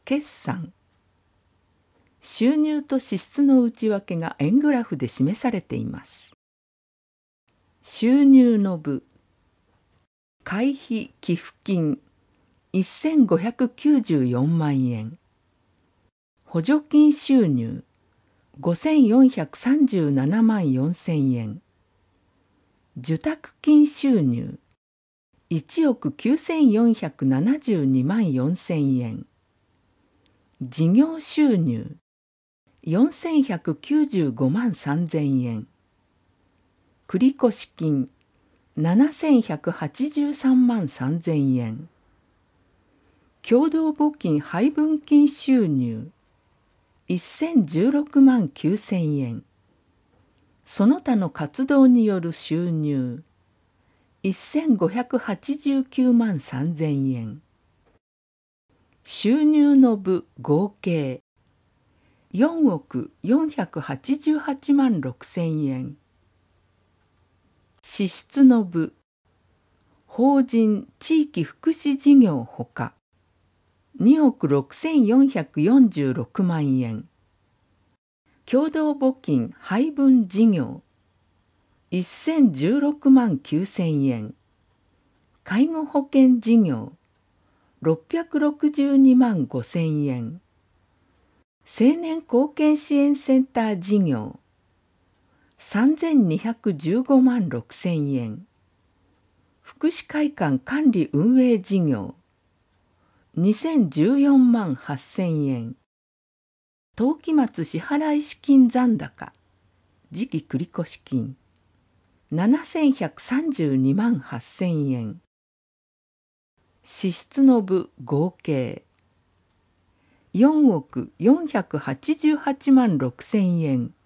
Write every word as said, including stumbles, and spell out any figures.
決算。収入と支出の内訳が円グラフで示されています。収入の部、会費寄付金せんごひゃくきゅうじゅうよんまんえん、補助金収入ごせんよんひゃくさんじゅうななまんよんせんえん、受託金収入いちおくきゅうせんよんひゃくななじゅうにまんよんせんえん、事業収入よんせんひゃくきゅうじゅうごまんさんぜんえん、繰越金ななせんひゃくはちじゅうさんまんさんぜんえん、共同募金配分金収入せんじゅうろくまんきゅうせんえん、その他の活動による収入せんごひゃくはちじゅうきゅうまんさんぜんえん、収入の部合計よんおくよんひゃくはちじゅうはちまんろくせんえん、支出の部法人地域福祉事業ほかにおくろくせんよんひゃくよんじゅうろくまんえん、共同募金配分事業せんじゅうろくまんきゅうせんえん、介護保険事業ろっぴゃくろくじゅうにまんごせんえん、青年貢献支援センター事業さんぜんにひゃくじゅうごまんろくせんえん、福祉会館管理運営事業にせんじゅうよんまんはっせんえん、当期末支払資金残高次期繰越金ななせんひゃくさんじゅうにまんはっせんえん、支出の部合計よんおくよんひゃくはちじゅうはちまんろくせんえん、